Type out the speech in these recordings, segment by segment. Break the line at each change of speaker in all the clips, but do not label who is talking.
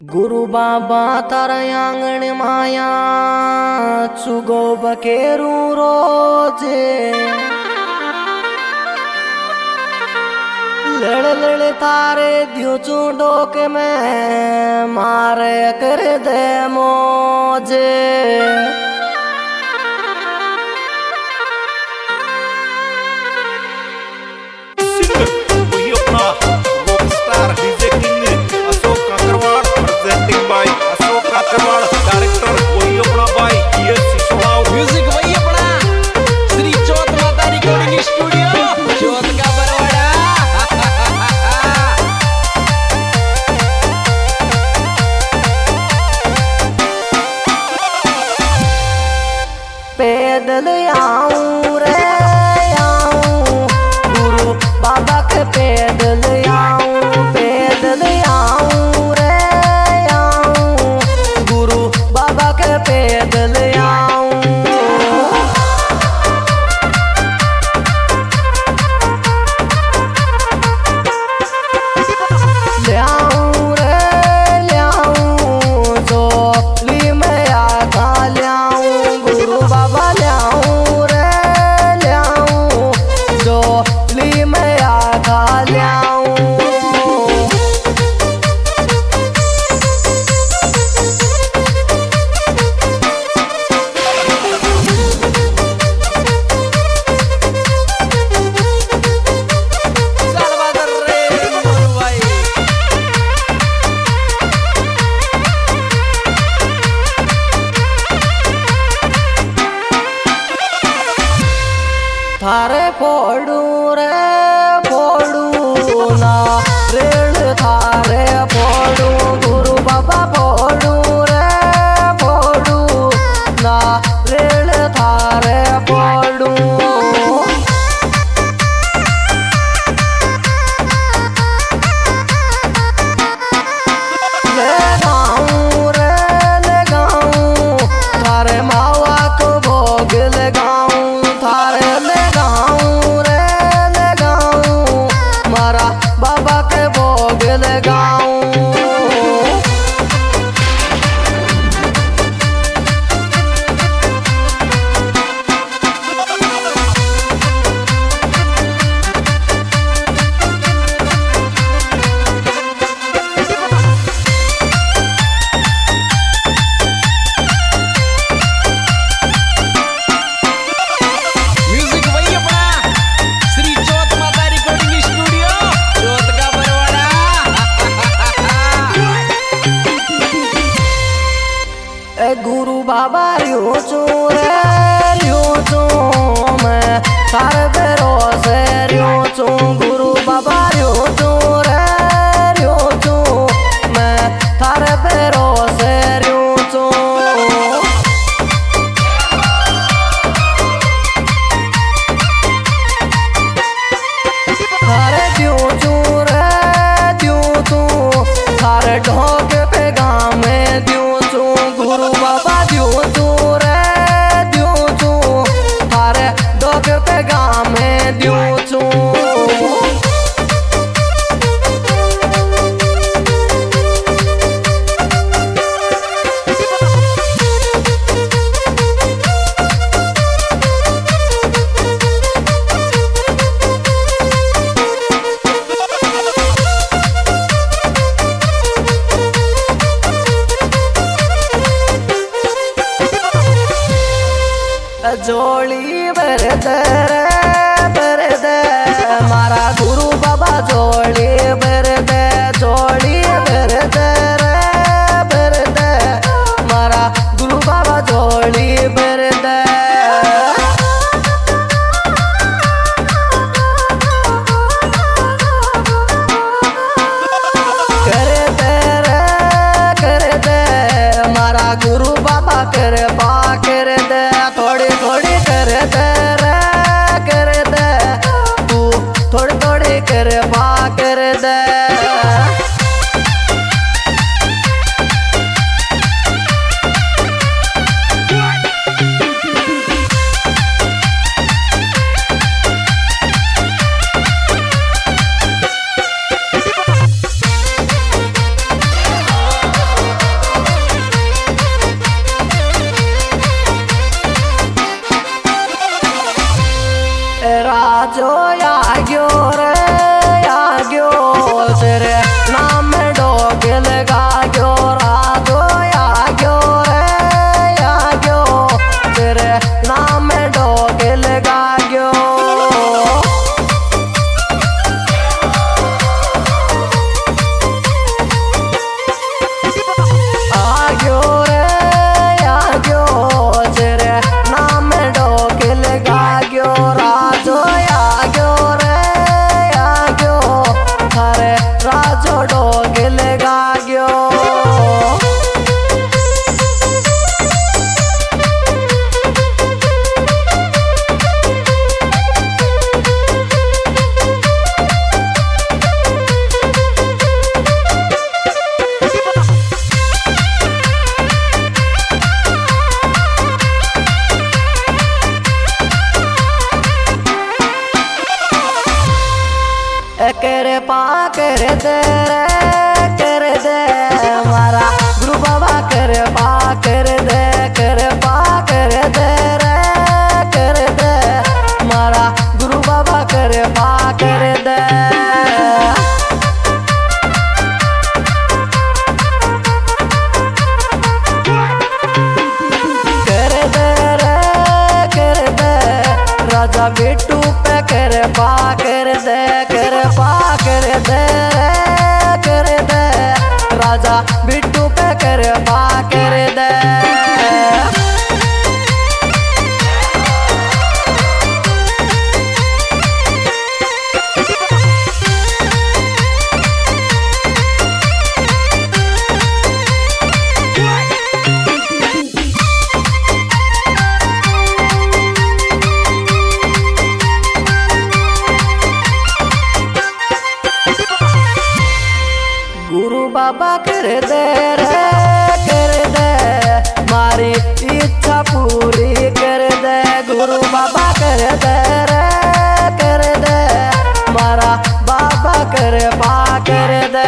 गुरु बाबा तारा आंगण माया चुगो बकेरू रोजे लड़ लड़ तारे दियो चूडो के मैं मारे कर दे मोजे
म्यूजिक वही अपना श्री चौथ माता रिकॉर्डिंग स्टूडियो चौथ का बरवाड़ा।
पैदल आऊं रे आऊं गुरु बाबा के पैदल आऊं रे आऊं गुरु बाबा के पैदल आऊं थारे फोड़ू रे फोड़ू ना रेल थारे फोड़ू गुरु बाबा फोड़ू रे फोड़ू ना रेल थारे फोड़ू ले गाऊं रे ले गाऊं थारे मावा को भोग लगाऊं थारे बाबा के भोग लगाऊं
म्यूजिक वही अपना श्री चौथ माता रिकॉर्डिंग स्टूडियो चौथ का बरवाड़ा।
गुरु बाबा रियो चो मैं थारे भरोसे रियो चो गुरु बाबा रियो चो मैं थारे भरोसे रियो चो थारे दियो चो थारे ढोक पे गाँव में दियो चो गुरु बाबा दियो चो थारे ढोक पे गाँव में दियो चो जोड़ी भर दे मारा गुरु बाबा जोड़ी भर दे मारा गुरु बाबा जोड़ी भर दे कर दे मारा गुरु बाबा कर दे थोड़ी थोड़ी कर दे रे राजा बिट्टू पे कृपा कर दे, कृपा कर दे, कर दे, राजा बिट्टू पे कृपा कर दे। गुरु बाबा कर दे रे, कर दे, मारी इच्छा पूरी कर दे। गुरु बाबा कर दे रे, कर दे, मारा बाबा कृपा कर दे।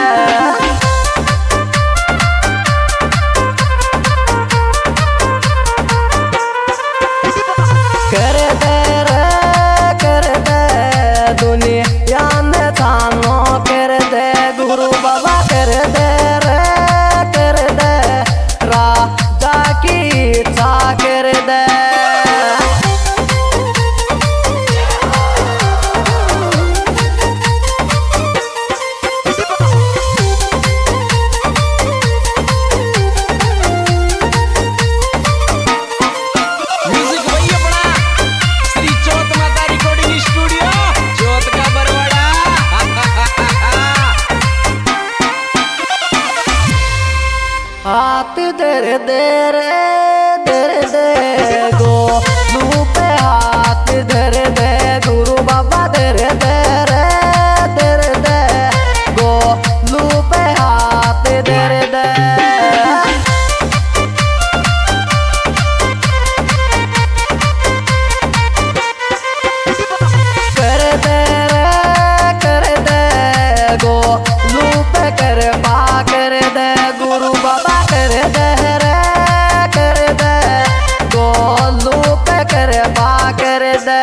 कर दे रे, कर दे, दुनिया में थानो कर दे। गुरु बाबा कर दे रे, कर दे, राजा की इच्छा कर दे।
म्यूजिक वही अपना श्री चौथ माता रिकॉर्डिंग स्टूडियो चौथ का बरवाड़ा।
हाथ दर दे गो पे हाथ धर दे। गुरु बाबा दर दे गो पे हाथ धर दे। कर दे रे, कर दे, गो पे कृपा कर दे। गुरु बाबा कर दे रे, कर दे, गोलू पे कृपा कर दे।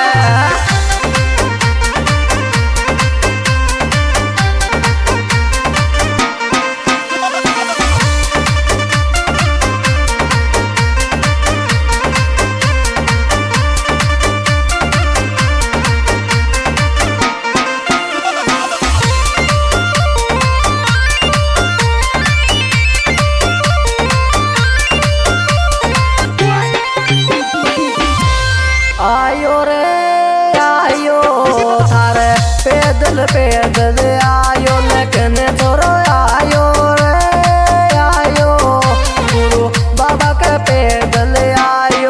आयो रे आयो, थारे पैदल पैदल आयो, लेकिन छोरो आयो रे आयो। गुरु बाबा के पैदल आयो।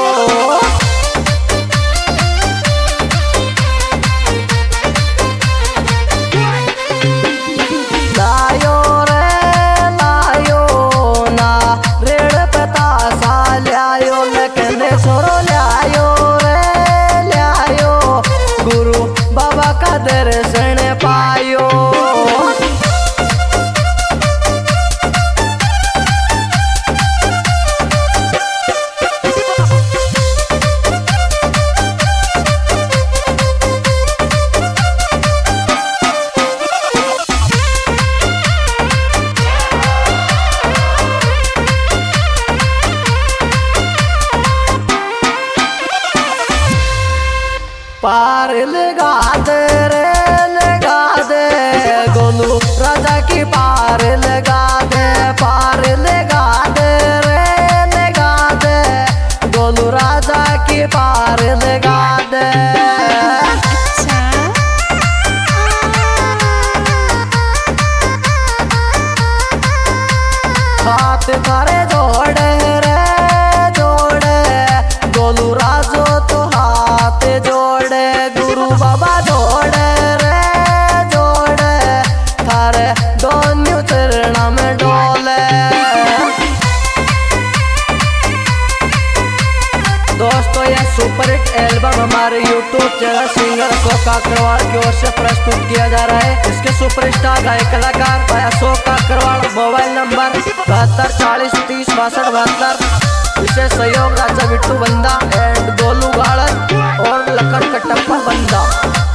लायो रे लायो ना, रेड़ पता सा लायो, लेकिन छोरो लायो रे लायो। गुरु बाबा का दर्शन पायो। पार लगा दे रे, लगा दे, गोलू राजा की पार लगा दे। पार लगा दे रे, लगा दे, गोलू राजा की पार लगा दे। हाथ थारे जोड़े रे, जोड़े, गोलू राजो तो हाथ जोड़े। गुरु बाबा जोड़े रे, जोड़े, थारे दोनों चरण में डोले। दोस्तों यह सुपरहिट एल्बम हमारे YouTube channel singer Ashok Kakadwad की ओर से प्रस्तुत किया जा रहा है। इसके सुपरस्टार गायक कलाकार भाई अशोक काकड़वाड़। Mobile number 72 40 30 62 72। विशेष सहयोग राजा बिट्टू बंदा एंड गोलू गाड़न और लखन कटप्पा बंदा।